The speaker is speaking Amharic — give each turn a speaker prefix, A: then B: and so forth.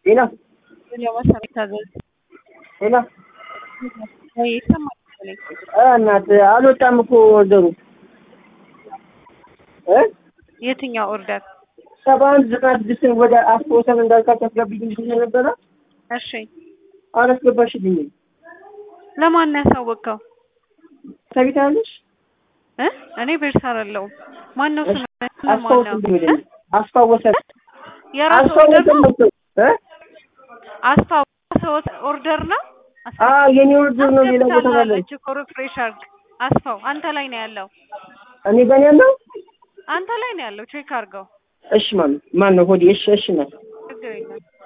A: ሌላ
B: ለማሳብ ታዘዝ
A: ሌላ
B: ይሰማል።
A: እናት አልወጣም እኮ ኦርደሩ
B: የትኛው ኦርደር?
A: 7196 ወደ አስፖሰን እንዳልካት አስገብኝ ነበር።
B: እሺ
A: አላስገባሽልኝ።
B: ለማን ነው ያሳወቀው?
A: ታቢታለሽ
B: እኔ ቤርሳር አለው። ማን ነው ስም?
A: አስፋወሰ
B: የራሱ ኦርደር ነው። አስፋው ኦርደር ነው።
A: የኔ ኦርደር ነው። ሌላ ቦታ ላይ
B: ሪፍሬሽ አድርግ። አስፋው አንተ ላይ ነው ያለው።
A: እኔ ጋር ያለው
B: አንተ ላይ ነው ያለው። ቼክ አድርገው።
A: እሺ ማን ነው ሆዲ? እሺ ነው።
B: ችግር የለም።